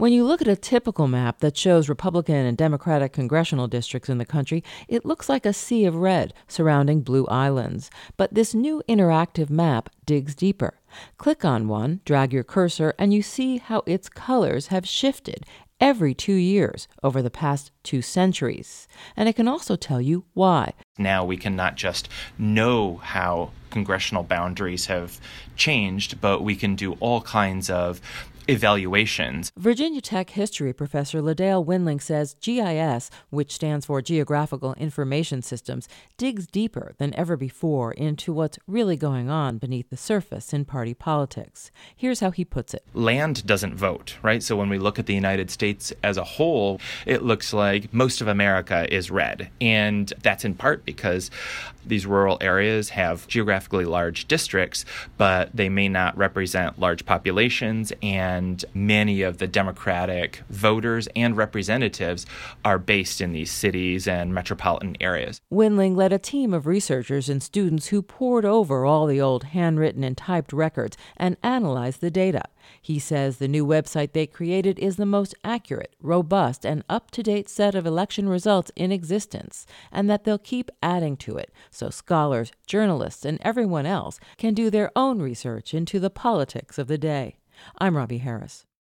When you look at a typical map that shows Republican and Democratic congressional districts in the country, it looks like a sea of red surrounding blue islands. But this new interactive map digs deeper. Click on one, drag your cursor, and you see how its colors have shifted every 2 years over the past 2 centuries. And it can also tell you why. Now we can not just know how congressional boundaries have changed, but we can do all kinds of evaluations. Virginia Tech history professor LaDale Winling says GIS, which stands for Geographical Information Systems, digs deeper than ever before into what's really going on beneath the surface in party politics. Here's how he puts it. Land doesn't vote, right? So when we look at the United States as a whole, it looks like most of America is red. And that's in part because these rural areas have geographically large districts, but they may not represent large populations, and many of the Democratic voters and representatives are based in these cities and metropolitan areas. Winling led a team of researchers and students who pored over all the old handwritten and typed records and analyzed the data. He says the new website they created is the most accurate, robust, and up-to-date set of election results in existence, and that they'll keep adding to it so scholars, journalists, and everyone else can do their own research into the politics of the day. I'm Robbie Harris.